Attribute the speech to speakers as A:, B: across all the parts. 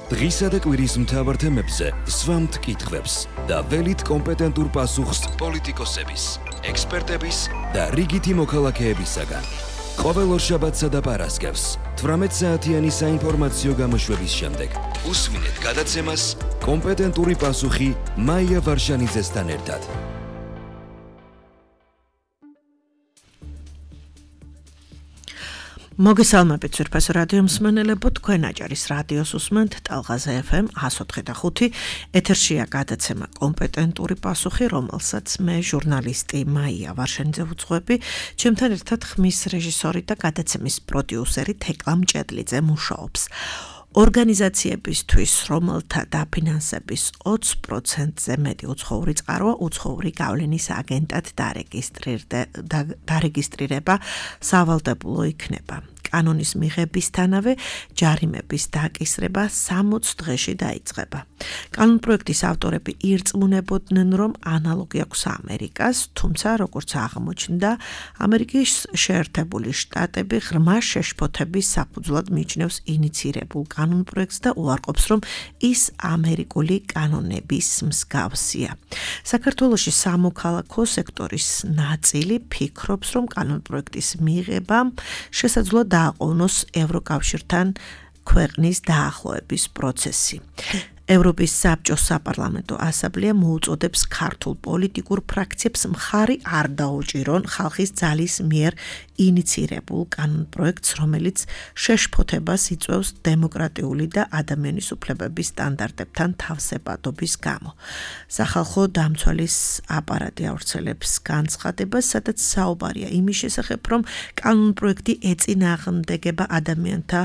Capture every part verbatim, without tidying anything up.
A: დღისა და კვირის მთავარ თემებზე სვამთ კითხვებს და ველით კომპეტენტურ პასუხს პოლიტიკოსების, ექსპერტების და რიგითი მოქალაქეებისაგან. ყოველ ორშაბათსა და პარასკევს თვრამეტ საათიანი საინფორმაციო გამოშვების შემდეგ უსმინეთ გადაცემას კომპეტენტური პასუხი მაია ვარშანიძესთან ერთად.
B: მოგესალმებით ძვირფას რადიო მსმენელებო, თქვენ აჭარის რადიოს უსმენთ ტალღაზე ეფ ემ εκατო ოთხი და ხუთი. ეთერშია გადაცემა კომპეტენტური პასუხი, რომელსაც მე ჟურნალისტი მაია ვარშანიძე ვუძღვები, ჩემთან ერთად ხმის რეჟისორი და გადაცემის პროდიუსერი თეკლა მჭედლიძე მუშაობს. ორგანიზაციებისთვის, რომელთა დაფინანსების ოცი პროცენტზე მეტი უცხოური წყაროა, უცხოური გავლენის აგენტად დარეგისტრირება სავალდებულო იქნება. კანონის მიღებისთანავე ჯარიმების დაკისრება სამოცი დღეში დაიწყება. კანონპროექტის ავტორები ირწმუნებოდნენ, რომ ანალოგი აქვს ამერიკას, თუმცა როგორც აღმოჩნდა, ამერიკის შეერთებული შტატები ღრმა შეშფოთების საფუძვლად მიჩნევს ინიცირებულ კანონპროექტს და უარყოფს, რომ ის ამერიკული კანონების მსგავსია. საქართველოში სამოქალაქო სექტორის ნაწილი ფიქრობს, რომ კანონპროექტის მიღებამ შესაძლოა დააყოვნოს ევროკავშირთან ქვეყნის დაახლოების პროცესი. ევროპის საბჭოს საპარლამენტო ასამბლეა მოუწოდებს ქართულ პოლიტიკურ ფრაქციებს მხარი არ დაუჭირონ ხალხის ძალის მიერ ინიცირებულ კანონპროექტს, რომელიც შეშფოთებას იწვევს დემოკრატიული და ადამიანის უფლებების სტანდარტებთან თავსებადობის გამო. სახალხო დამცველის აპარატი ავრცელებს განცხადებას, სადაც საუბარია იმის შესახებ, რომ კანონპროექტი ეწინააღმდეგება ადამიანთა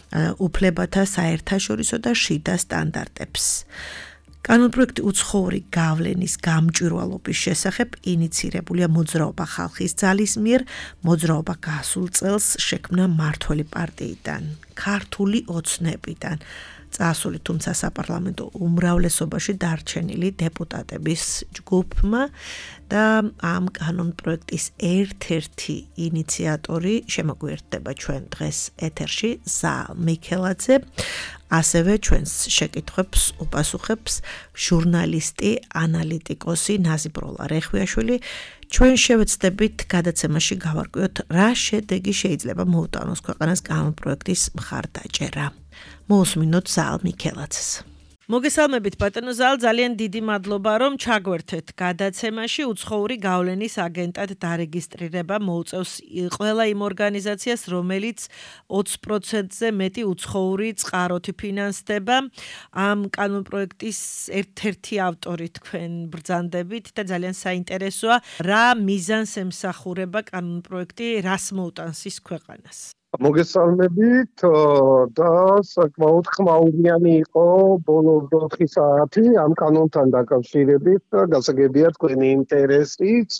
B: უფლებათა საერთაშორისო და შიდა სტანდარტებს. კანონპროექტი უცხოური გავლენის გამჭვირვალობის შესახებ ინიცირებულია მოძრაობა ხალხის ძალის მიერ, მოძრაობა გასულ წელს შექმნა მმართველი პარტიიდან, ქართული ოცნებიდან წასული, თუმცა საპარლამენტო უმრავლესობაში დარჩენილი დეპუტატების ჯგუფმა და ამ კანონპროექტის ერთ-ერთი ინიციატორი შემოგვიერთდება ჩვენ დღეს ეთერში ზალ მიქელაძე. ასევე ჩვენს შეკითხვებს უპასუხებს ჟურნალისტი, ანალიტიკოსი ნაზიბროლა რეხვიაშვილი. ჩვენ შევეცდებით გადაცემაში გავარკვიოთ, რა შედეგი შეიძლება მოუტანოს ქვეყანას კანონპროექტის მხარდაჭერა. მოусმინოთ ზალ მიქელაძეს. მოგესალმებით ბატონო ზალ, ძალიან დიდი მადლობა, რომ ჩაგვერთეთ გადაცემაში. უცხოური გავლენის აგენტად დარეგისტრირება მოუწევს ყველა იმ ორგანიზაციას, რომელიც ოცი პროცენტზე მეტი უცხოური წყაროთი ფინანსდება. ამ კანონპროექტის ერთ-ერთი ავტორი თქვენ ბრძანდებით და ძალიან საინტერესოა, რა მიზანს ემსახურება კანონპროექტი, რას მოუტანს ის ქვეყანას.
C: მოგესალმებით და საკმაოდ ხმაურიანი იყო ბოლო ოთხი საათი ამ კანონთან დაკავშირებით და გასაგებია თქვენი ინტერესიც.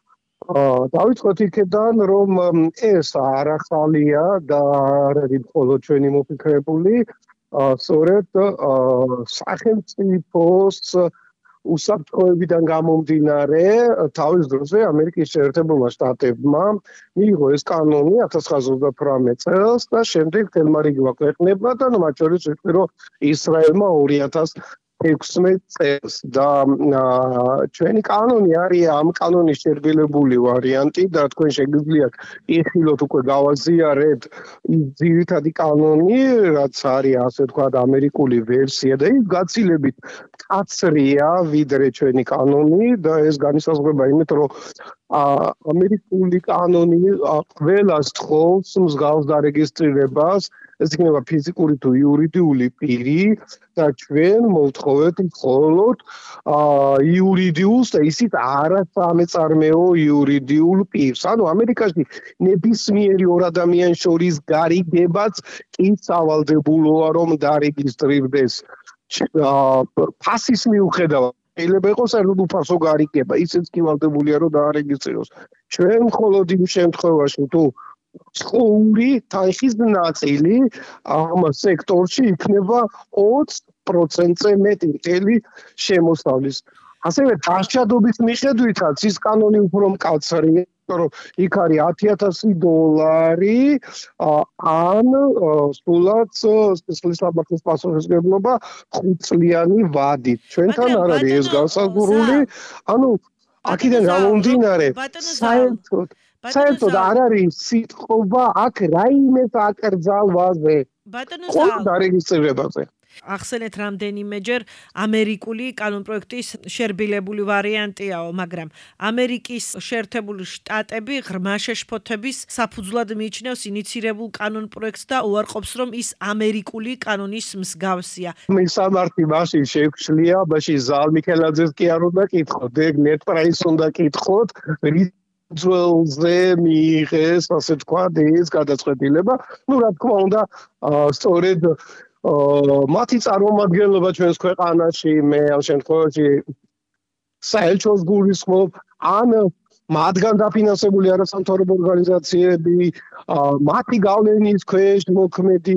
C: დავიწყოთ იქედან, რომ ეს არ ახალია და არ არის მხოლოდ ჩვენი მოფიქრებული, სწორედ სახელმწიფოს უსაფრთხოებიდან გამომდინარე თავის დროზე ამერიკის შეერთებულმა შტატებმა მიიღო ეს კანონი ათას ცხრაასი ოცდათვრამეტ წელს და შემდეგ თელმა რიგმა ქვეყნებმა და მათ შორის ვიტყვი, რომ ისრაელმა ორი ათას ექვსმეტ წელს და ჩვენი კანონი არის ამ კანონის შერბილებული ვარიანტი და თქვენ შეგიძლიათ იხილოთ უკვე გავაზიარეთ ის ძირითადი კანონი, რაც არის ასე ვთქვათ ამერიკული ვერსია და ის გაცილებით მკაცრია ვიდრე ჩვენი კანონი და ეს განისაზღვრება იმით, რომ ამერიკული კანონი ყველას თხოვს მსგავს დარეგისტრირებას, ეს იქნება ფიზიკური თუ იურიდიული პირი და ჩვენ მოვთხოვეთ მხოლოდ იურიდიულს და ისიც არასამეწარმეო იურიდიულ პირს. ანუ ამერიკაში ნებისმიერი ორ ადამიანს შორის გარიგებაც კი სავალდებულოა, რომ დარეგისტრირდეს. ფასის მიუხედავად შეიძლება იყოს საერთოდ უფასო გარიგება, ისიც კი ვალდებულია, რომ დაარეგისტრიროს. ჩვენ მხოლოდ იმ შემთხვევაში თუ უცხოური თანხის ნაწილი ამ სექტორში იქნება ოცი პროცენტზე მეტი მთელი შემოსავლის. ასევე დასჯადობის მიხედვითაც ის კანონი უფრო მკაცრია, რომ იქ არის ათი ათასი დოლარი ან სულაც სისხლის სამართლის პასუხისმგებლობა ხუთწლიანი ვადით. ჩვენთან არ არის ეს განსაზღვრული, ანუ აქედან გამომდინარე, საერთოდ საერთოდ არ არის სიტყვა აქ რაიმეს აკრძალვაზე.
B: ბატონო
C: ზალ დარეგისტრირებაზე.
B: ახსენეთ რამდენიმეჯერ ამერიკული კანონპროექტის შერბილებული ვარიანტიაო, მაგრამ ამერიკის შეერთებული შტატები ღრმა შეშფოთების საფუძვლად მიიჩნევს ინიცირებულ კანონპროექტს და უარყოფს, რომ ის ამერიკული კანონის მსგავსია.
C: მისამართი მაშინ შეგვშლია, მაშინ ზალ მიქელაძეს კი არ უნდა კითხოთ, ეგ net price უნდა კითხოთ, ძველზე მიიღეს, ასე ვთქვათ, ეს გადაწყვეტილება. ნუ რა თქმა უნდა, სწორედ მათი წარმომადგენლობა ჩვენს ქვეყანაში, მე ამ შემთხვევაში საელჩოს გულისხმობ, ან მათგან დაფინანსებული არასამთავრობო ორგანიზაციები, მათი გავლენის ქვეშ მოქმედი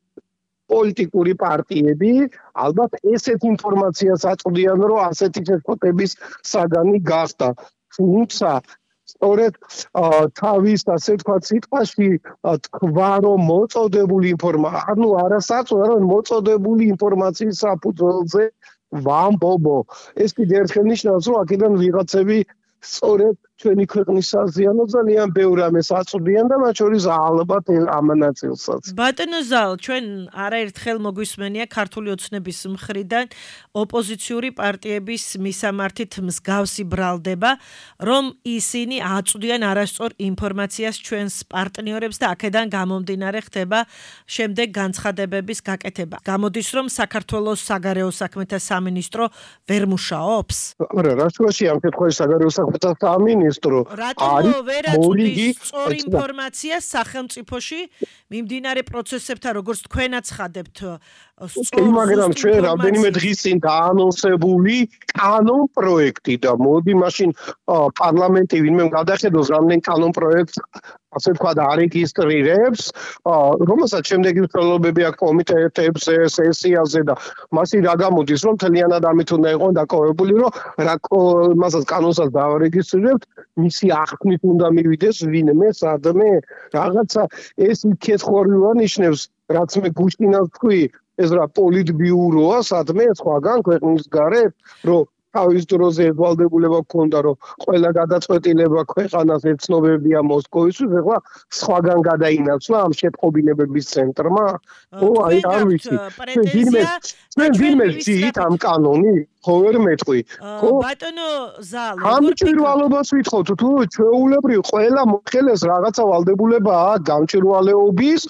C: პოლიტიკური პარტიები, ალბათ ესეთ ინფორმაციას აწვდიან, რომ ასეთი შეშფოთების საგანი გახდა. თუმცა სწორედ თავის ასე ვთქვათ სიტყვაში თქვა რომ მოწოდებული ინფორმაცია, ანუ არასაწვდო, რომ მოწოდებული ინფორმაციის საფუძველზე ვამბობო. ეს კიდევ ერთხელ ნიშნავს, რომ აქედან ვიღაცები სწორედ ჩვენი ქვეყნის საზიანო ძალიან ბევრ ამას აწვდიან და მათ შორის ალბათ ამანაწილსაც.
B: ბატონო ზალ, ჩვენ არაერთხელ მოგვისმენია ქართული ოცნების მხრიდან ოპოზიციური პარტიების მისამართით მსგავსი ბრალდება, რომ ისინი აწვდიან არასწორ ინფორმაციას ჩვენს პარტნიორებს და აქედან გამომდინარე ხდება შემდეგ განცხადებების გაკეთება. გამოდის, რომ საქართველოს საგარეო საქმეთა სამინისტრო ვერ მუშაობს?
C: არა, რა შუაში ამ შემთხვევაში საგარეო საქმეთა სამინისტრო
B: რატომ ვერ აწვდის სწორ ინფორმაციას სახელმწიფოში მიმდინარე პროცესებთან, როგორც თქვენაც ხადებთ სწორ
C: მაგრამ ჩვენ რამდენიმე დღის წინ დაანონსებული კანონ პროექტი და მოდი მაშინ პარლამენტი ვინმე გადახედოს რამდენ კანონ პროექტს ასე ვთქვათ არეგისტრირებს, რომელსაც შემდეგი მსვლელობები აქვს კომიტეტებზე, სესიაზე და მასი რა გამოდის, რომ მთლიანად ამით უნდა იყოს დაკავებული, რომ რა მასაც კანონსაც დაარეგისტრირებთ, მისი აღქმით უნდა მივიდეს ვინმე, სადმე, რაღაცა ეს კითხვა ნიშნავს, რაც მე გუშინაც თქვი, ეს რა პოლიტბიუროა, სადმე სხვაგან ქვეყნის გარეთ, რომ თავის დროზე ვალდებულება გქონდა, რომ ყველა გადაწყვეტილება ქვეყანას ეცნობებია მოსკოვისთვის, ეხლა სხვაგან გადაინაცვლა ამ შეწყობინებების ცენტრმა. ო, აი არ ვიცი. ჩვენ ვინმე ვძით ამ კანონი, ხო ვერ მეტყვი. ხო?
B: ბატონო ზალ,
C: ამ ჭირვალობას ვითხოვთ, თუ ჩვეულებრივ ყველა მოხელეს რაღაცა ვალდებულება აქვს გამჭირვალეობის,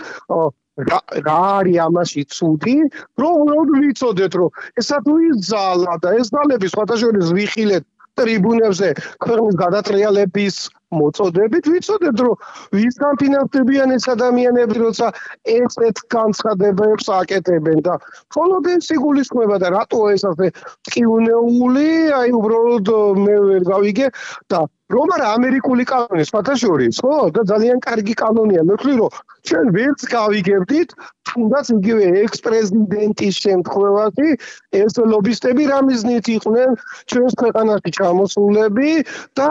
C: რა არის ამაში ცუდი, რომ ვიცოდეთ, რომ ესა თუ ის ზალა და ეს ზალები სხვათა შორის ვიხილეთ ტრიბუნებზე ქვეყნის გადატრიალების მოწოდებით, ვიცოდეთ, რომ ვისგან ფინანსდებიან ეს ადამიანები, როცა ესეთ განცხადებებს აკეთებენ და მხოლოდ ეს იგულისხმება და რატოა ეს ასე ტკივნეული, აი უბრალოდ მე ვერ გავიგე და რომ არა ამერიკული კანონი სხვათა შორის, ხო? და ძალიან კარგი კანონია. მე ვთვლი, რომ ჩვენ ვერც გავიგებდით, თუნდაც იგივე ექს-პრეზიდენტის შემთხვევაში ეს ლობისტები რა მიზნით იყვნენ ჩვენს ქვეყანაში ჩამოსულები და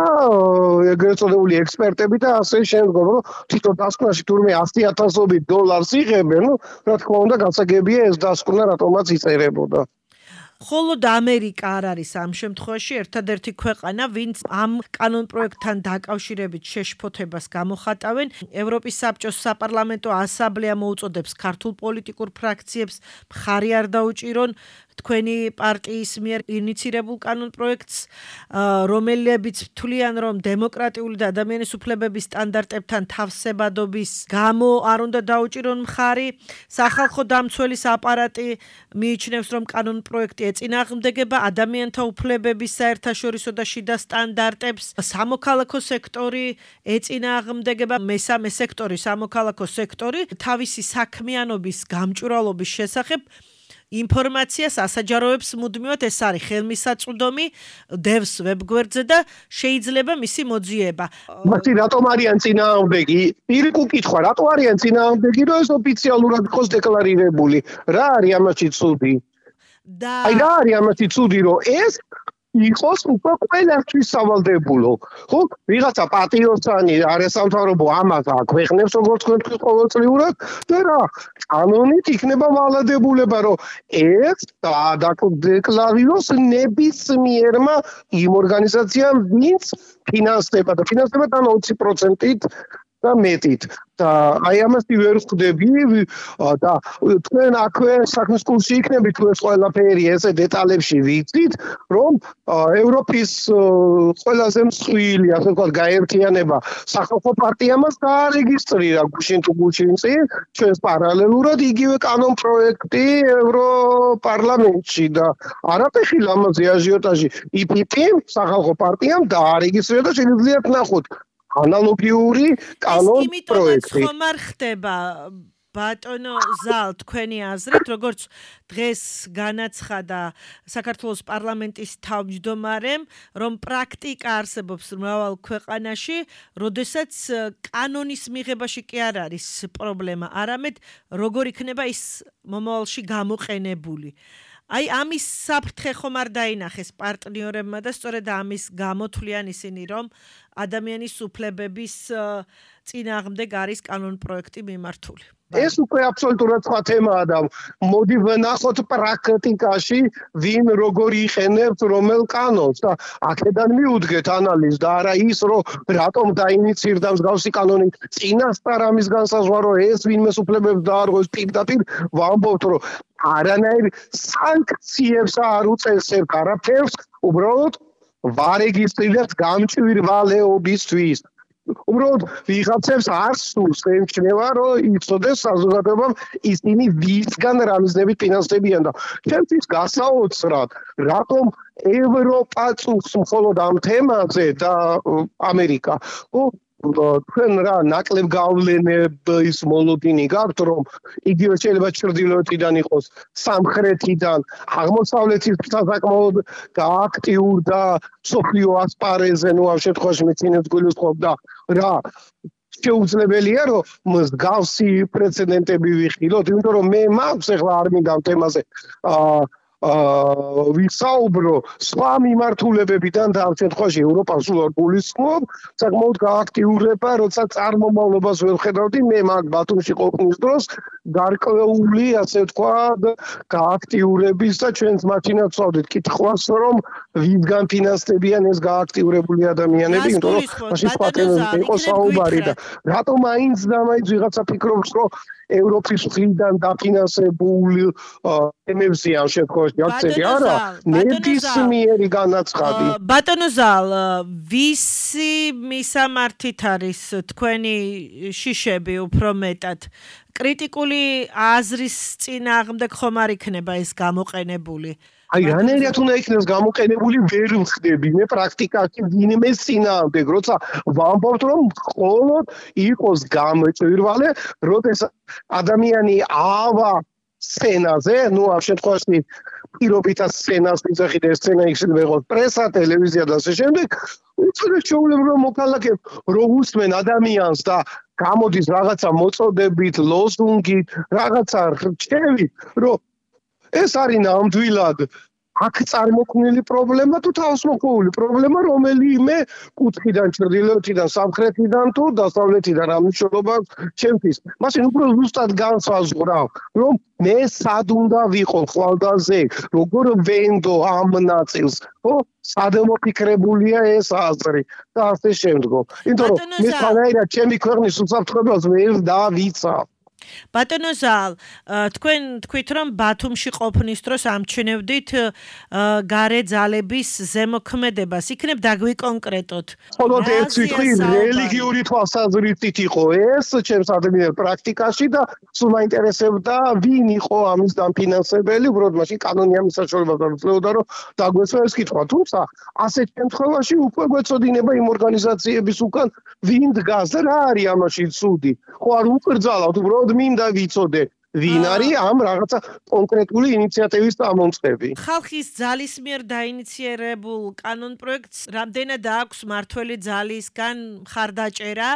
C: ეგრეთ წოდებული ექსპერტები და ასე შემდგომ, რომ თვითონ დასკვნაში თურმე ათი ათასობით დოლარს იღებენ, ნუ რა თქმა უნდა გასაგებია ეს დასკვნა რატომაც იწერებოდა.
B: ხოლო ამერიკა არ არის ამ შემთხვევაში ერთადერთი ქვეყანა, ვინც ამ კანონპროექტთან დაკავშირებით შეშფოთებას გამოხატავენ. ევროპის საბჭოს საპარლამენტო ასამბლეა მოუწოდებს ქართულ პოლიტიკურ ფრაქციებს მხარი არ დაუჭირონ თქვენი პარტიის მიერ ინიცირებულ კანონპროექტს, რომლებიც თვლიან, რომ დემოკრატიული და ადამიანის უფლებების სტანდარტებთან თავსებადობის გამო არ უნდა დაუჭირონ მხარი. სახალხო დამცველის აპარატი მიიჩნევს, რომ კანონპროექტი ეწინააღმდეგება ადამიანთა უფლებების საერთაშორისო და შიდა სტანდარტებს. სამოქალაქო სექტორი ეწინააღმდეგება, მესამე სექტორი, სამოქალაქო სექტორი თავისი საქმიანობის გამჭვირვალობის შესახებ ინფორმაციას ასაჯაროებს მუდმივად, ეს არის ხელმისაწვდომი, დევს ვებგვერდზე და შეიძლება მისი მოძიება.
C: მაშინ რატომ არიან წინააღმდეგი? პირიქუ კითხვა, რატო არიან წინააღმდეგი, რომ ეს ოფიციალურად იყოს დეკლარირებული? რა არის ამაში ცუდი?
B: და
C: აი რა არის ამაში ცუდი, რომ ეს იყოს უკვე ყველასთვის სავალდებულო. ხო, ვიღაცა პატიოსანი არასამთავრობო ამას აქვეყნებს როგორც თქვენ ყოველწლიურად და რა, კანონით იქნება ვალდებულება, რომ ეს დადეკლარიროს ნებისმიერმა იმ ორგანიზაციამ, ვინც ფინანსდება და ფინანსდება თან ოცი პროცენტით და მეტით. და აი ამასი ვერ ხვდები და თქვენ აქვე საქმის კურსში იქნებით თუ ეს ყველაფერი ესე დეტალებში ვიცით, რომ ევროპის ყველაზე მსხვილი, ასე ვთქვათ, გაერთიანება სახალხო პარტიამაც დაარეგისტრირა გუშინ თუ გუშინ წინ ჩვენს პარალელურად იგივე კანონ პროექტი ევროპარლამენტში და არაფერი ამაზე აჟიოტაჟი ი პი პი-მ სახალხო პარტიამ დაარეგისტრირა და შეგიძლიათ ნახოთ ანალოგიური კანონ პროექტი.
B: ხომ არ ხდება ბატონო ზალ თქვენი აზრით, როგორც დღეს განაცხადა საქართველოს პარლამენტის თავმჯდომარემ, რომ პრაქტიკა არსებობს მრავალ ქვეყანაში, როდესაც კანონის მიღებაში კი არ არის პრობლემა, არამედ როგორ იქნება ის მომავალში გამოყენებული. აი ამის საფრთხე ხომ არ დაინახეს პარტნიორებმა და სწორედ ამის გამო თვლიან ისინი, რომ ადამიანის უფლებების წინააღმდეგ არის კანონ პროექტი მიმართული.
C: ეს უკვე აბსოლუტურად სხვა თემაა და მოდი ვნახოთ პრაქტიკაში ვინ როგორ იყენებს რომელ კანონს და აქედან მიუდგეთ ანალიზს და არა ის რომ რატომ დაინიცირდა მსგავსი კანონი წინასწარ ამის განსაზღვრო ეს ვინმეს უფლებებს დაარღვევს პირდაპირ ვამბობთ რომ არანაირ სანქციებს არ უწესებთ არაფერს უბრალოდ ვარეგისტრირებთ გამჭვირვალეობისთვის. უბრალოდ ვიღაცებს არ სურს ემჩნევა რომ იცოდეს საზოგადოებამ ისინი ვისგან რა მიზნებით ფინანსდებიან და ჩემთვის გასაოცრად რატომ ევროპა წუხს მხოლოდ ამ თემაზე და ამერიკა ხო თქვენ რა ნაკლებ გავლენების მოლოდინი გაქვთ რომ იგივე შეიძლება ჩრდილოეთიდან იყოს სამხრეთიდან აღმოსავლეთის საკმაოდ გააქტიურდა სოფლიო ასპარეზზე ნუ ამ შემთხვევაში მეცინებს გულისხმობ და რა შეუძლებელია რომ მსგავსი პრეცედენტები ვიხილოთ იმიტომ რომ მე მაქვს ახლა არ მინდა ამ თემაზე აა აა ვისაუბრო სხვა მიმართულებებიდან და ამ შემთხვევაში ევროპას სულ გულისხმობ საკმაოდ გააქტიურება როცა წარმომავლობას ვერ ხედავდი მე მაგ ბათუმში ყოფნის დროს გარკვეული ასე ვთქვათ გააქტიურების და ჩვენს მაშინაც ვსვავდით კითხვას რომ ვისგან ფინანსდებიან ეს გააქტიურებული ადამიანები იმიტომ რომ მაშინ სხვა თემებზე იყო საუბარი და რატომ აინც და მაინც ვიღაცა ფიქრობს რომ ევროპის მხრიდან დაფინანსებული თემებზია ამ შემთხვევაში აქცენტი არა ნებისმიერი განაცხადი
B: ბატონო ზალ ვისი მისამართით არის თქვენი შიშები უფრო მეტად კრიტიკული აზრის წინააღმდეგ ხომ არ იქნება ეს გამოყენებული
C: აი რანაირად უნდა იქნას გამოყენებული ვერ ვხდები მე პრაქტიკაში ვინმეს წინააღმდეგ როცა ვამბობთ რომ მხოლოდ იყოს გამჭვირვალე როდესაც ადამიანი ავა სცენაზე ნუ ამ შემთხვევაში პირობითად სცენას მიზახი და სცენა იქნება იყოს პრესა ტელევიზია და ასე შემდეგ უცებ შეულებრივ მოქალაქეებს რომ უსმენ ადამიანს და გამოდის რაღაცა მოწოდებით ლოზუნგით რაღაცა რჩევით რომ ეს არის ნამდვილად აქ წარმოქმნილი პრობლემა თუ თავისმოყრილი პრობლემა რომელიმე კუთხიდან ჩრდილოეთიდან სამხრეთიდან თუ დასავლეთიდან ამ მნიშვნელობა ჩემთვის მაშინ უფრო ზუსტად განსაზღვრავ რომ მე სად უნდა ვიყო ხვალდაზე როგორ ვენდო ამ ნაწილს ხო სად მოფიქრებულია ეს აზრი და ასე შემდგომ იმიტომ რომ მე თანაირად ჩემი ქვეყნის უსაფრთხოებას ვერ დავიცავ
B: ბატონო ზალ, თქვენ თქვით რომ ბათუმში ყოფნის დროს ამჩნევდით გარე ძალების ზემოქმედებას. იქნებ დაგვიკონკრეტოთ.
C: მხოლოდ ერთ ვიტყვი რელიგიური თვალსაზრისით იყო ეს ჩემს ადამიანურ პრაქტიკაში და სულ მაინტერესებდა ვინ იყო ამის დამფინანსებელი, უბრალოდ მაშინ კანონი ამის საშუალებას არ უძლეოდა რომ დაგვესვა ეს კითხვა. თუმცა ასეთ შემთხვევაში უკვე გვეწოდინება იმ ორგანიზაციების უკან ვინ დგას და რა არის ამაში ცუდი. ხო არ უკრძალავთ უბრალოდ მინდა ვიცოდე ვინ არის ამ რაღაცა კონკრეტული ინიციატივის წამომწყები.
B: ხალხის ძალის მიერ დაინიციერებულ კანონ პროექტს რამდენად აქვს მართველი ძალისგან მხარდაჭერა?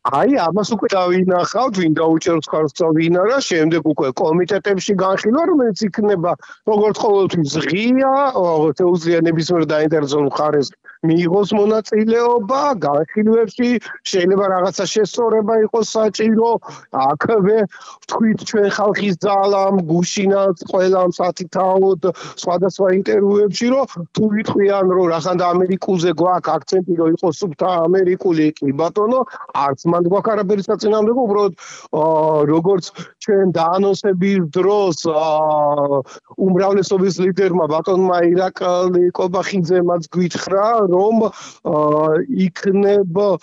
C: აი, ამას უკვე დავინახავთ, ვინ დაუჭერს ხარს წავინა რა, შემდეგ უკვე კომიტეტებში განხილვა, რომელიც იქნება როგორც ყოველთვის ღია, შეუძლია ნებისმიერ დაინტერესებულ მხარეს მიიღოს მონაწილეობა განხილვებში, შეიძლება რაღაცა შესწორება იყოს საჭირო, აქვე ვთქვით ჩვენ ხალხის ძალამ, გუშინაც, ყველამ სათითაოდ სხვადასხვა ინტერვიუებში, რომ თუ ვიტყვიან, რომ რახანდა ამერიკულზე გვაქვს აქცენტი, რომ იყოს სუფთა ამერიკული, კი ბატონო, არც მან გვაქვს არაფერი საწინააღმდეგო, უბრალოდ როგორც ჩვენ დაანონსების დროს უმრავლესობის ლიდერმა ბატონმა ირაკლი კობახიძემაც გითხრა, რომ იქნება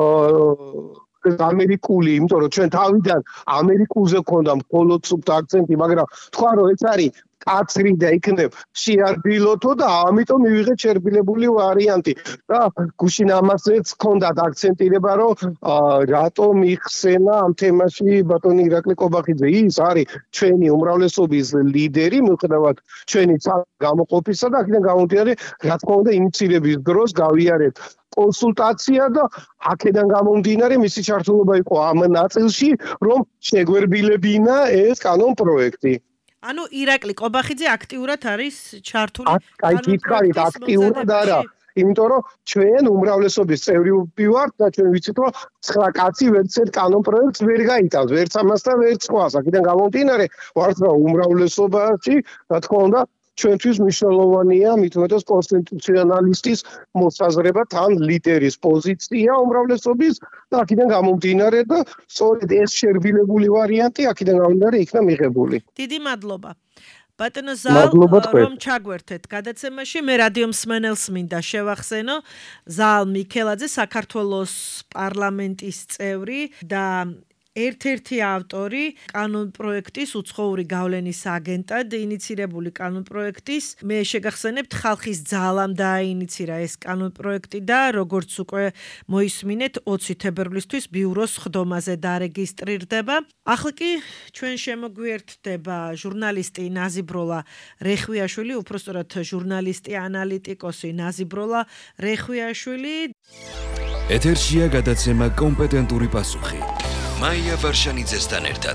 C: ამერიკული, იმიტომ რომ ჩვენ თავიდან ამერიკულზე გვქონდა მხოლოდ სუფთა აქცენტი, მაგრამ თქვა რომ ეს არის კაცრი და იქნებ შეარბილოთო და ამიტომ მივიღეთ შერბილებული ვარიანტი და გუშინ ამასაც ჰქონდათ აქცენტირება რომ რატომ იხსენა ამ თემაში ბატონი ირაკლი კობახიძე ის არის ჩვენი უმრავლესობის ლიდერი მიუხედავად ჩვენი გამოყოფისა და აქედან გამომდინარე რა თქმა უნდა ინიციირების დროს გავიარეთ კონსულტაცია და აქედან გამომდინარე მისი ჩართულობა იყო ამ ნაწილში რომ შეგვერბილებინა ეს კანონ პროექტი.
B: ანუ ირაკლი კობახიძე აქტიურად არის ჩართული
C: კანონ პროექტის აქტიურად არა, იმიტომ რომ ჩვენ უმრავლესობის წევრი ვართ და ჩვენ ვიცით რომ ცხრა კაცი ვერც ერთ კანონ პროექტს ვერ გაიტანს, ვერც ამას და ვერც სხვას. აქედან გამომდინარე ვართ რა უმრავლესობაში, რა თქმა უნდა ჩვენთვის მნიშვნელოვანია მით უმეტეს კონსტიტუციონალისტის მოსაზრება თან ლიდერის პოზიცია უმრავლესობის და აქედან გამომდინარე და სწორედ ეს შერბილებული ვარიანტი აქედან გამომდინარე იქნა მიღებული.
B: დიდი მადლობა. ბატონო ზალ რომ ჩაგვერთეთ გადაცემაში მე რადიო მსმენელს მინდა შევახსენო ზალ მიქელაძე საქართველოს პარლამენტის წევრი და ერთ-ერთი ავტორი კანონ პროექტის უცხოური გავლენის აგენტად ინიცირებული კანონ პროექტის მე შეგახსენებთ ხალხის ძალამ დააინიცირა ეს კანონ პროექტი და როგორც უკვე მოისმინეთ ოცი თებერვლისთვის ბიუროს ხდომაზე დარეგისტრირდება. ახლა კი ჩვენ შემოგვიერთდება ჟურნალისტი ნაზიბროლა რეხვიაშვილი, უпростоრად ჟურნალისტი ანალიტიკოსი ნაზიბროლა რეხვიაშვილი.
A: ეთერშია გადაცემა კომპეტენტური პასუხი. მაია ვარშანიძესთან ერთად.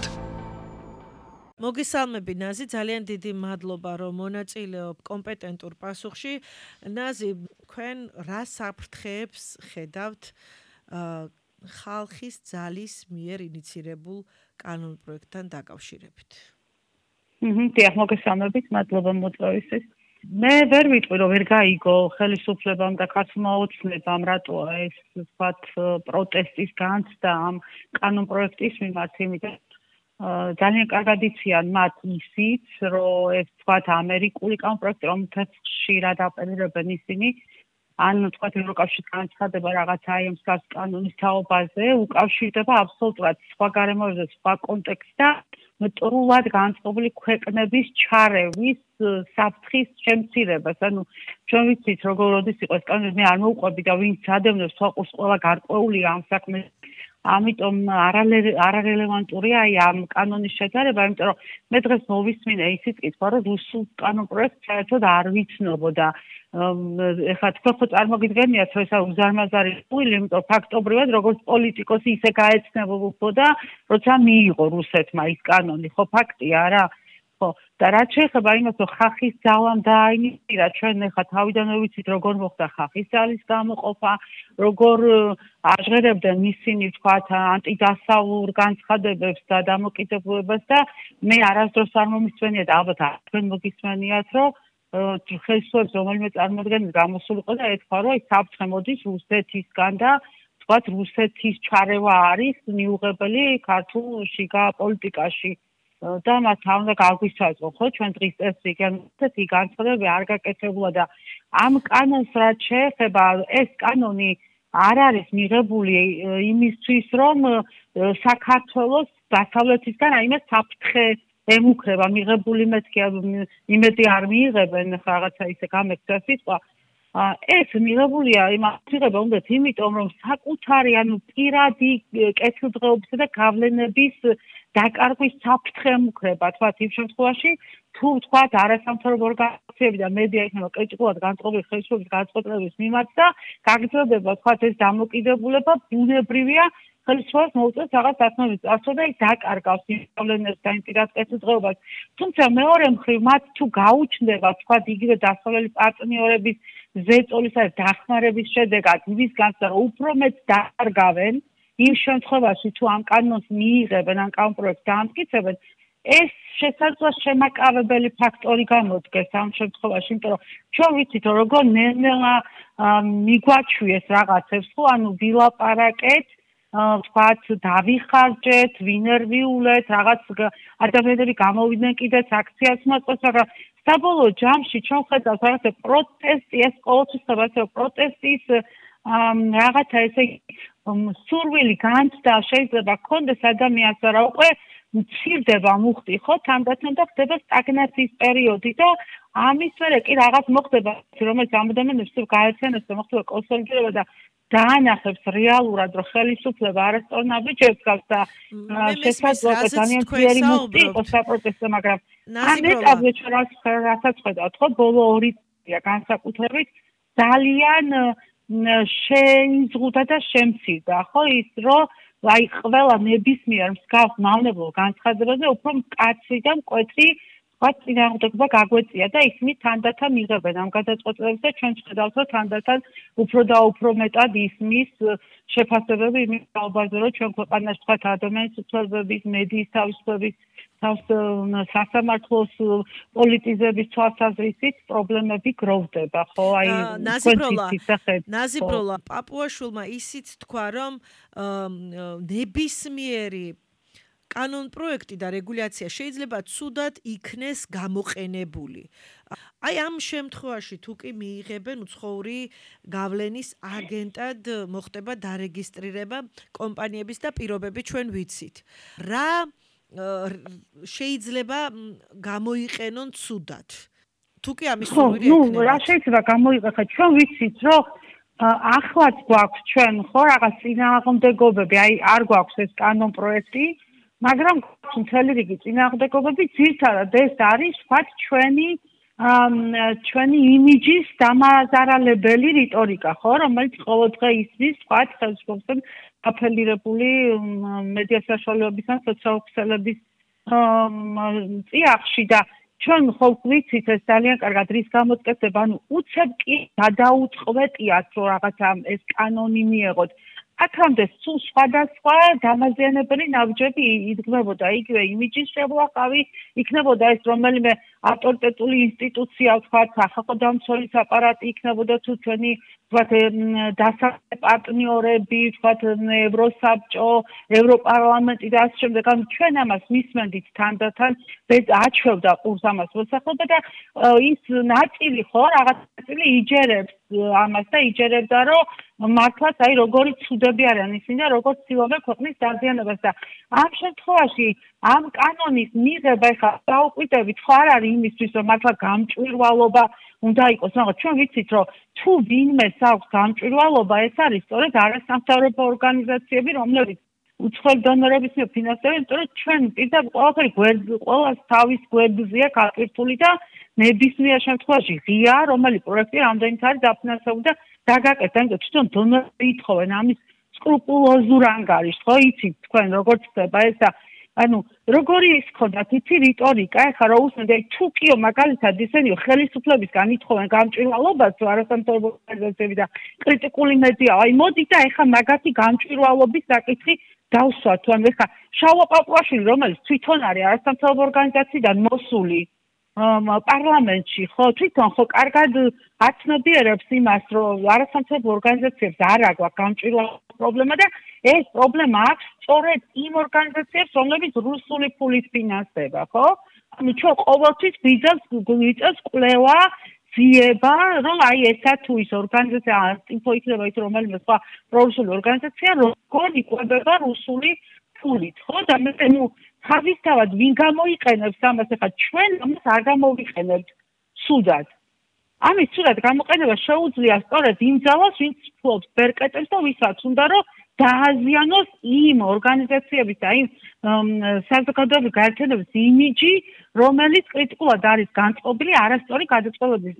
B: მოგესალმები ნაზი, ძალიან დიდი მადლობა რომ მონაწილეობ კომპეტენტურ პასუხში. ნაზი, თქვენ რა საფრთხეებს ხედავთ ხალხის ძალის მიერ ინიცირებულ კანონ პროექტთან დაკავშირებით?
D: ჰმმ, დიახ, მოგესალმებით, მადლობა მოწვევისთვის. მე ვერ ვიტყვი რომ ვერ გაიგო ხელისუფლებამ და ქართულმა ოცნებამ რატო ეს ვთქვათ პროტესტის განცდა ამ კანონ პროექტის მიმართ, იმიტომ ძალიან კარგად იციან მათ ისიც რომ ეს ვთქვათ ამერიკული კანონ პროექტი რომელთაც ხშირად აპელირებენ ისინი ან ვთქვათ ევროკავშირის განცხადება რაღაცა აი ამ მსგავს კანონის თაობაზე უკავშირდება აბსოლუტურად სხვა გარემოებზე, სხვა კონტექსტთან მტრულად განწყობილი ქვეყნების ჩარევის საფრთხის შემცირებას. ანუ ჩვენ ვიცით როგორ როდის იყო ეს კანონი, მე არ მოვყვები და ვინც ადევნებს თვალყურს ყველა გარკვეულია ამ საქმეს. ამიტომ არარელევანტურია აი ამ კანონის შეჯარება, იმიტომ რომ მე დღეს მოვისმინე ისიც კითხვა, რომ რუსულ კანონ პროექტს საერთოდ არ ვიცნობოდა. ეხლა თქვენ ხო წარმოგიდგენიათ, რომ ესა უზარმაზარი ტყუილი, იმიტომ ფაქტობრივად როგორც პოლიტიკოსი ისე გაეცნებოდა, როცა მიიღო რუსეთმა ის კანონი, ხო ფაქტია რა? ხო, და რაც შეეხება იმას, რომ ხალხის ძალამ დააინიცირა, ჩვენ ეხლა თავიდანვე ვიცით, როგორ მოხდა ხალხის ძალის გამოყოფა, როგორ აჟღერებდნენ ისინი, ვთქვათ, ანტიდასავლურ განცხადებებს და დამოკიდებულებას და მე არასდროს არ მომისმენია და ალბათ თქვენ მოგისმენიათ, რომ ხელისუფლების რომელიმე წარმოადგენელი გამოსულიყო და ეთქვა, რომ ეს საფრთხე მოდის რუსეთისგან და ვთქვათ, რუსეთის ჩარევა არის მიუღებელი ქართულ შიგა პოლიტიკაში. და მას უნდა გაგვისაზრო, ხო, ჩვენ დღის წესრიგი განსხვავებით ის განცხადებები არ გაკეთებულა და ამ კანონს რაც შეეხება, ეს კანონი არ არის მიღებული იმისთვის, რომ საქართველოს დასავლეთისგან აი მას საფრთხე ემუქრება, მიღებული მეთქი იმედი არ მიიღებენ, რაღაცა ისე გამექცა სიტყვა. ეს მიღებულია იმართება უნდათ იმიტომ, რომ საკუთარი, ანუ პირადი კეთილდღეობისა და გავლენების დაკარგვის საფრთხე ემუქრება, თქვათ იმ შემთხვევაში, თუ ვთქვათ არასამთავრობო ორგანიზაციები და მედია იქნება კრიტიკულად განწყობილი ხელისუფლების განწყობილების მიმართ და გაგრძელდება, ვთქვათ, ეს დამოკიდებულება ბუნებრივია ხელისუფლებას მოუწევს რაღაც დათმობების წარსულს და ის დაკარგავს იმსწავლენებს და ინტეგრაციას დღეობას. თუმცა მეორე მხრივ მათ თუ გაუჩნდება თქვა იგივე დასავლელი პარტნიორების ზეწოლისა და დახმარების შედეგად იმის განცდა რომ უფრო მეტ დაკარგავენ იმ შემთხვევაში თუ ამ კანონს მიიღებენ ან კანონპროექტს დაამტკიცებენ ეს შესაძლოა შემაკავებელი ფაქტორი გამოდგეს ამ შემთხვევაში, იმიტომ რომ ჩვენ ვიცით რომ როგორ ნელ-ნელა მიგვაჩვიეს რაღაცებს, ხო, ანუ ვილაპარაკეთ, თქვათ, დავიხარჯეთ, ვინერვიულეთ, რაღაც ადამიანები გამოვიდნენ კიდეც აქციას მოწყოს, მაგრამ საბოლოო ჯამში ჩვენ ხედავთ რაღაცა პროტესტი, ეს ყოველთვის ხდება, რომ პროტესტის რაღაცა ესე სურვილი განცდა შეიძლება ქონდეს ადამიანს, რა უკვე მცირდება მუხტი, ხო, თანდათან და ხდება სტაგნაციის პერიოდი და ამის მერე კი რაღაც მოხდება, რომელიც ამ ადამიანებს თუ გაეცანოს და მოხდება კონსოლიდირება და დაანახებს რეალურად, რომ ხელისუფლება არასწორ ნაბიჯებს გავს და შესაძლოა ძალიან ძლიერი მუხტი იყოს საპროტესტო, მაგრამ ამ ეტაპზე ჩვენ რასაც ხედავთ, ხო, ბოლო ორი წელია განსაკუთრებით ძალიან შეიზღუდა და შემცირდა, ხო, ის რომ აი ყველა ნებისმიერ მსგავს მავნებლო განცხადებაზე უფრო მკაცრი და მკვეთრი სხვა წინააღმდეგობა გაგვეწია და ისინი თანდათან იღებენ ამ გადაწყვეტილებებს და ჩვენ ვხედავთ რომ თანდათან უფრო და უფრო მეტად ისმის შეფასებები იმის საუბარზე რომ ჩვენ ქვეყანაში თქვა ადამიანის უფლებების, მედიის თავისუფლების, სასამართლოს პოლიტიზების თვალსაზრისით პრობლემები გროვდება, ხო? აი
B: ნაზიბროლა პაპუაშვილმა ისიც თქვა რომ ნებისმიერი კანონპროექტი და რეგულაცია შეიძლება ცუდად იქნეს გამოყენებული. აი ამ შემთხვევაში თუ კი მიიღებენ უცხოური გავლენის აგენტად მოხდება დარეგისტრირება კომპანიების და პირობები ჩვენ ვიცით. რა შეიძლება გამოიყენონ ცუდად? თუ კი ამის სურვილი
D: ექნება. ნუ რა შეიძლება გამოიყენოთ? ჩვენ ვიცით რომ ახლაც გვაქვს ჩვენ ხო რაღაც წინააღმდეგობები, აი არ გვაქვს ეს კანონპროექტი, მაგრამ მთელი რიგი წინააღმდეგობები ძირითადად ეს არის ვთქვათ ჩვენი ჩვენი იმიჯის დამაზარალებელი რიტორიკა, ხო, რომელიც ყოველდღე ისმის ვთქვათ ხელისუფლებამ აფელირებული მედია საშუალებების ან სოციალურ წიაღში და ჩვენ ხო ვიცით ეს ძალიან კარგად რის გამოწკეთება, ანუ უცებ კი გადაუწყვეტიათ რომ რაღაცა ეს კანონი მიეღოთ. აქამდე სულ სხვადასხვა დამაზიანებელი ნაბიჯები იდგმებოდა, იგივე იმიჯის შევლაყავი, იქნებოდა ეს რომელიმე ავტორიტეტული ინსტიტუცია, ვთქვათ, სახალხო დამცველის აპარატი იქნებოდა თუ ჩვენი ვთქვათ დასავლელი პარტნიორები, ვთქვათ ევროსაბჭო, ევროპარლამენტი და ასე შემდეგ. ანუ ჩვენ ამას მისმენდით თანდათან აჩვევდა ყურს ამას მოსახლეობა და ის ნაწილი ხო რაღაც ნაწილი იჯერებს ამას და იჯერებდა რომ მართლაც აი როგორი ცუდები არიან ისინი და როგორ ცდილობენ ქვეყნის დაზიანებას და ამ შემთხვევაში ამ კანონის მიღება ხა დაუკვირდებით ხო არ არის იმისთვის რომ მართლა გამჭვირვალობა უნდა იყოს, მაგრამ ჩვენ ვიცით რომ თუ ვინმეს აქვს გამჭვირვალობა ეს არის სწორედ არასამთავრობო ორგანიზაციები, რომლებიც უცხოელი დონორების მიერ ფინანსდებიან, იმიტომ რომ ჩვენ პირდაპირ ყველაფერი ყველას თავის გვერდზეა გაკირთული და ნებისმიერ შემთხვევაში ღია რომელი პროექტი რამდენიც არის დაფინანსებული და დაგაკეთდა, იმიტომ თვითონ დონორები ითხოვენ ამის სკრუპულოზურ ანგარიშს, ხო, იცით თქვენ როგორ ხდება ეს და ანუ როგორი ის ხონდათ იცი რიტორიკა, ეხლა რა უსმენთ, თუ კიო მაგალითად ისინი ხელისუფლებისგან ითხოვენ გამჭვირვალობას არასამთავრობო ორგანიზაციები და კრიტიკული მედია, აი მოდით და ეხლა მაგათი გამჭვირვალობის საკითხი დავსვათ, თუ ანუ ეხლა შალვა პაპუაშვილი, რომელიც თვითონ არის არასამთავრობო ორგანიზაციიდან მოსული პარლამენტში, ხო, თვითონ ხო კარგად აცნობიერებს იმას, რომ არასამთავრობო ორგანიზაციებს არ აქვს გამჭვირვალობის პრობლემა და ეს პრობლემა აქვს სწორედ იმ ორგანიზაციებს, რომლებიც რუსული ფულით ფინანსდება, ხო? ანუ ჩვენ ყოველთვის გვიწევს კვლევა, ძიება, რომ აი ესა თუ ის ორგანიზაცია ინფო იქნება ის რომელიმე სხვა პრორუსული ორგანიზაცია, როგორ იკვებება რუსული ფულით, ხო? და მე ნუ თავისთავად ვინ გამოიყენებს ამას, ახლა ჩვენ ამას არ გამოვიყენებთ სუდად. ამის სუდად გამოყენება შეუძლია სწორედ იმ ძალას, ვინც ფლობს ბერკეტებს და ვისაც უნდა რომ დააზიანოს იმ ორგანიზაციების და იმ საზოგადოებრივი გაერთიანების იმიჯი, რომელიც კრიტიკულად არის განწყობილი არასწორი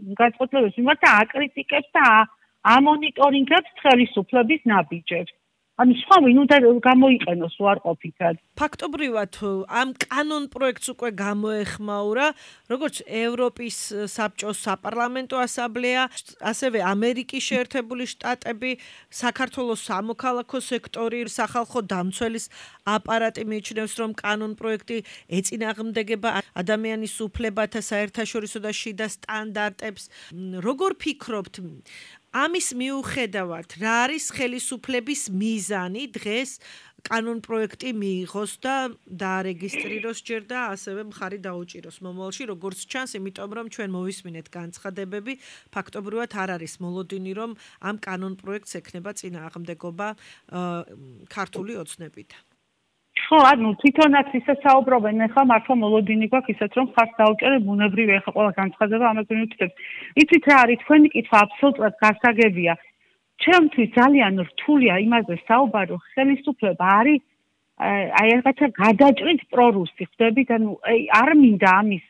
D: გადაწყვეტილების მიმართ და აკრიტიკებს და ამონიტორინგებს ხელისუფლების ნაბიჯებს. ანუ სხვა ვინ უნდა გამოიყენოს უარყოფითად.
B: ფაქტობრივად ამ კანონ პროექტს უკვე გამოეხმაურა როგორც ევროპის საბჭოს საპარლამენტო ასამბლეა, ასევე ამერიკის შეერთებული შტატები, საქართველოს სამოქალაქო სექტორი, სახალხო დამცველის აპარატი მიიჩნევს, რომ კანონ პროექტი ეწინააღმდეგება ადამიანის უფლებათა საერთაშორისო და შიდა სტანდარტებს. როგორ ფიქრობთ, ამის მიუხედავად, რა არის ხელისუფლების მიზანი დღეს კანონ პროექტი მიიღოს და დაარეგისტრიროს ჯერ და ასევე მხარი დაუჭიროს მომავალში, როგორც ჩანს, იმიტომ რომ ჩვენ მოვისმინეთ განცხადებები, ფაქტობრივად არ არის მოლოდინი, რომ ამ კანონ პროექტს ექნება წინააღმდეგობა ქართული ოცნებით.
D: ხო, ანუ თვითონაც ისე საუბრობენ, ახლა მართლა მოლოდინი გვაქვს ისეთ, რომ ხარს დაუჭერე ბუნებრივი, ახლა ყველა განცხადება ამაზე მიუთითებს. იცით რა არის, თქვენი კითხვა აბსოლუტურად გასაგებია. ჩემთვის ძალიან რთულია იმაზე საუბარო, ხელისუფლება არის აი რაღაცა გადაჭრით პრორუსი, ხდებით, ანუ არ მინდა ამის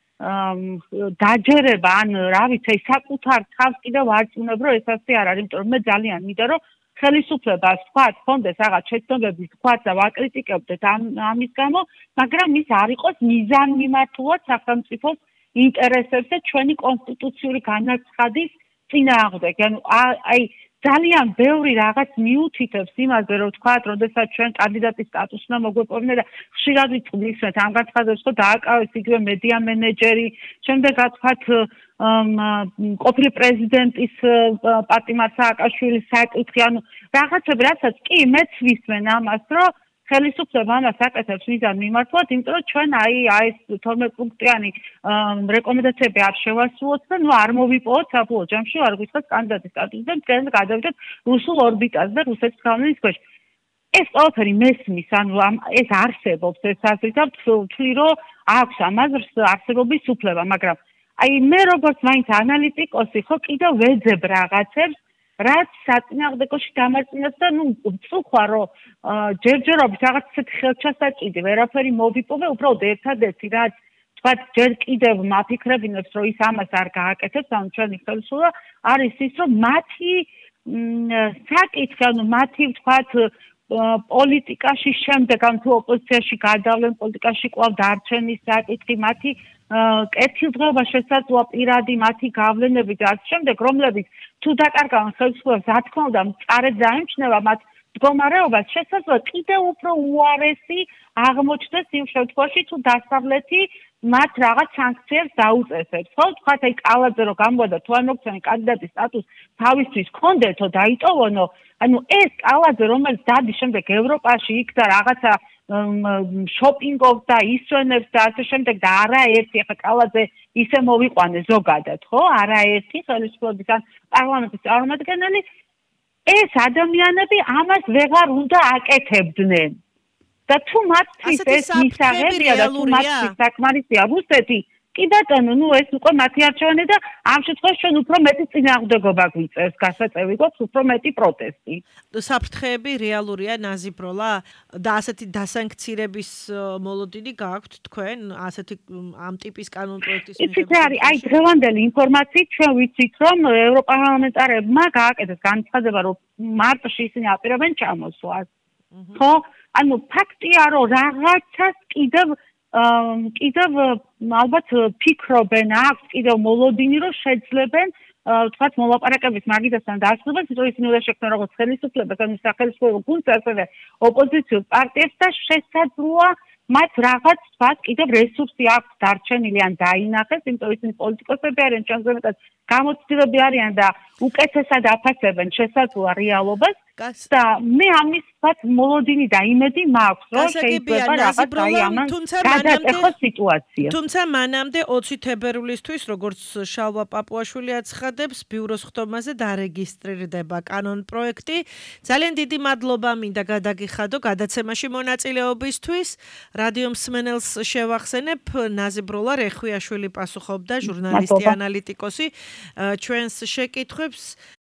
D: დაჯერება, ან რა ვიცი, საკუთარ თავს კიდევ ვარწმუნებ, რომ ეს ასე არ არის, იმიტომ რომ მე ძალიან მინდა, რომ ხელისუფლება სხვა თქონდეს რაღაც შეცნობები, სხვა და ვაკრიტიკებდეთ ამის გამო, მაგრამ ის არ იყოს მიზანმიმართულად სახელმწიფოს ინტერესებს და ჩვენი კონსტიტუციური განაცხადის წინააღმდეგ. ანუ აი ძალიან ბევრი რაღაც მიუთითებს იმაზე, რომ თქვათ, როდესაც ჩვენ კანდიდატის სტატუსს უნდა მოგვეპოვნა და ხშირად ვიწყდით ამ განცხადებას, რომ დააკავეს იგივე მედია მენეჯერი, შემდეგაც თქვათ ყოფილი პრეზიდენტის პატიმარ სააკაშვილის საკითხი, ანუ რაღაცები, რასაც კი მეც ვისმენ ამას, რომ ხელისუფლება ამას აკეთებს მიზანმიმართულად, იმიტომ რომ ჩვენ აი ეს თორმეტ პუნქტიანი რეკომენდაციები არ შევასრულოთ და ნუ არ მოვიპოვოთ საბოლოო ჯამში არ გვიცხადს კანდიდატის სტატუსი და მთლიანად გადავიდეთ რუსულ ორბიტაზე და რუსეთის გავლენის ქვეშ. ეს ყველაფერი მესმის, ანუ ეს არსებობს, ეს აზრით და ვთვლი, რომ აქვს ამ აზრს არსებობის უფლება, მაგრამ აი მე როგორც მაინც ანალიტიკოსი ხო კიდევ ვეძებ რაღაცებს, რაც საწინააღმდეგოში დამარწმუნებს და ნუ ვწუხვა, რომ ჯერჯერობით რაღაც ისეთი ხელჩასაჭიდი ვერაფერი მოვიპოვე, უბრალოდ ერთადერთი რაც თქვა ჯერ კიდევ მაფიქრებინებს, რომ ის ამას არ გააკეთებს, ანუ ჩვენი ხელისუფლება არის ის, რომ მათი საკითხი, ანუ მათი ვთქვათ პოლიტიკაში შემდეგ, ან თუ ოპოზიციაში გადავლენ პოლიტიკაში კვლავ დარჩენის საკითხი, მათი კეთილდღეობა შესაძლოა პირადი მათი გავლენები და ამ შემდეგ, რომლებიც თუ დაკარგავენ ხელისუფლებას, რა თქმა უნდა, მწარედ დაემჩნევა მათ მდგომარეობას, შესაძლოა კიდევ უფრო უარესი აღმოჩნდეს იმ შემთხვევაში, თუ დასავლეთი მათ რაღაც სანქციებს დაუწესებს. ხო, თქვათ აი კალაძე რო გამოვიდა თუ არ მოგცემენ კანდიდატის სტატუსს თავისთვის კონდეთო დაიტოვონო, ანუ ეს კალაძე რომელიც დადის შემდეგ ევროპაში იქ და რაღაცა შოპინგობს და ისვენებს და ასე შემდეგ და არაერთი ახლა კალაძე ისე მოვიყვანე ზოგადად, ხო? არაერთი ხელისუფლების ან პარლამენტის წარმომადგენელი ეს ადამიანები ამას ვეღარ უნდა აკეთებდნენ. და თუ მათთვის ეს მისაღებია და თუ მათთვის საკმარისია რუსეთი, კი ბატონო, ნუ ეს უკვე მათი არჩევანი და ამ შემთხვევაში ჩვენ უფრო მეტი წინააღმდეგობა გვიწევს, გასაწევი გვაქვს უფრო მეტი პროტესტი.
B: საფრთხეები რეალურია, ნაზიბროლა და ასეთი დასანქცირების მოლოდინი გააქვთ თქვენ, ასეთი ამ ტიპის კანონ პროექტის მიღების?
D: იცით რა არის, აი დღევანდელი ინფორმაციით ჩვენ ვიცით, რომ ევროპარლამენტარებმა გააკეთეს განცხადება, რომ მარტში ისინი აპირებენ ჩამოსვლას. ხო? ანუ ფაქტია, რომ რაღაცას კიდევ კიდევ ალბათ ფიქრობენ, აქვს კიდევ მოლოდინი, რომ შეძლებენ თქვათ მოლაპარაკების მაგიდასთან დასრულებას, იმიტომ ისინი უნდა შექმნან როგორც ხელისუფლებას, ანუ სახელმწიფო გუნდს, ასევე ოპოზიციურ პარტიებს და შესაძლოა მათ რაღაც თქვათ კიდევ რესურსი აქვს დარჩენილი ან დაინახეს, იმიტომ ისინი პოლიტიკოსები არიან, ჩემზე მეტად გამოცდილები არიან და უკეთესად აფასებენ შესაძლოა რეალობას. და მე ამის ვთქვათ მოლოდინი და იმედი მაქვს, რომ შეიძლება რაღაც აი ამან გადაწეხოს სიტუაცია.
B: თუმცა მანამდე ოცი თებერვლისთვის, როგორც შალვა პაპუაშვილი აცხადებს, ბიუროს ხდომაზე დარეგისტრირდება კანონ პროექტი. ძალიან დიდი მადლობა მინდა გადაგიხადო გადაცემაში მონაწილეობისთვის. რადიო მსმენელს შევახსენებ, ნაზიბროლა რეხვიაშვილი პასუხობდა, ჟურნალისტი, ანალიტიკოსი, ჩვენს შეკითხვებს.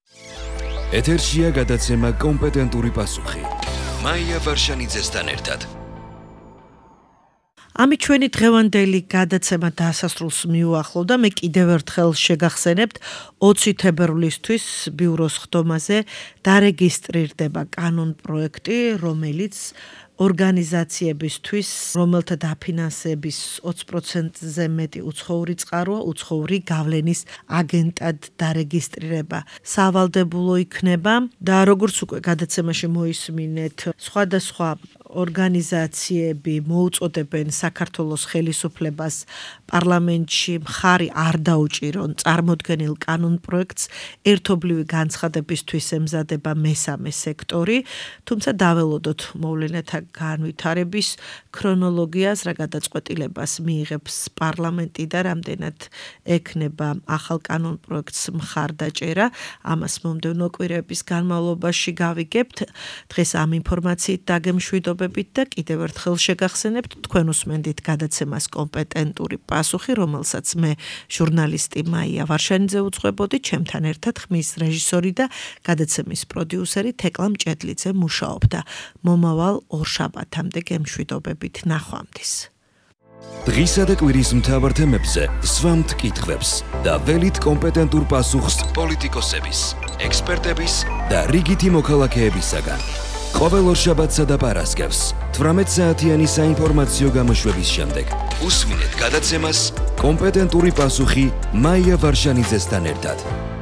A: ეთერშია გადაცემა კომპეტენტური პასუხი. მაია ვარშანიძესთან ერთად.
B: ამით ჩვენი დღევანდელი გადაცემა დასასრულს მიუახლოვდა. მე კიდევ ერთხელ შეგახსენებთ ოცი თებერვლისთვის ბიუროს ხდომაზე დარეგისტრირდება კანონპროექტი, რომელიც ორგანიზაციებისთვის, რომელთა დაფინანსების ოცი პროცენტზე მეტი უცხოური წყაროა, უცხოური გავლენის აგენტად დარეგისტრირება სავალდებულო იქნება და როგორც უკვე გადაცემაში მოისმინეთ, სხვადასხვა ორგანიზაციები მოუწოდებენ საქართველოს ხელისუფლებას პარლამენტში მხარი არ დაუჭირონ წარმოდგენილ კანონპროექტს ერთობლივი განცხადებისთვის ემზადება მესამე სექტორი, თუმცა დაველოდოთ მოვლენათა განვითარების ქრონოლოგიას, რა გადაწყვეტილებას მიიღებს პარლამენტი და რამდენად ექნება ახალ კანონპროექტს მხარდაჭერა. ამას მომდევნო კვირების განმავლობაში გავიგებთ. დღეს ამ ინფორმაციით დაგემშვიდობებით და კიდევ ერთხელ შეგახსენებთ, თქვენ უსმენთ გადაცემას კომპეტენტური პასუხი, რომელსაც მე ჟურნალისტი მაია ვარშანიძე უძღვებოდი, ჩემთან ერთად ხმის რეჟისორი და გადაცემის პროდიუსერი თეკლა მჭედლიძე მუშაობდა. მომავალ ორ შაბათამდე გემშვიდობებით, ნახვამდის.
A: დღისა და კვირის მთავარ თემებზე სვამთ კითხვებს და ველით კომპეტენტურ პასუხს პოლიტიკოსების, ექსპერტების და რიგითი მოქალაქეებისაგან. ყოველ ორშაბათსა და პარასკევს თვრამეტ საათიანი საინფორმაციო გამოშვების შემდეგ უსმინეთ გადაცემას კომპეტენტური პასუხი მაია ვარშანიძესთან ერთად.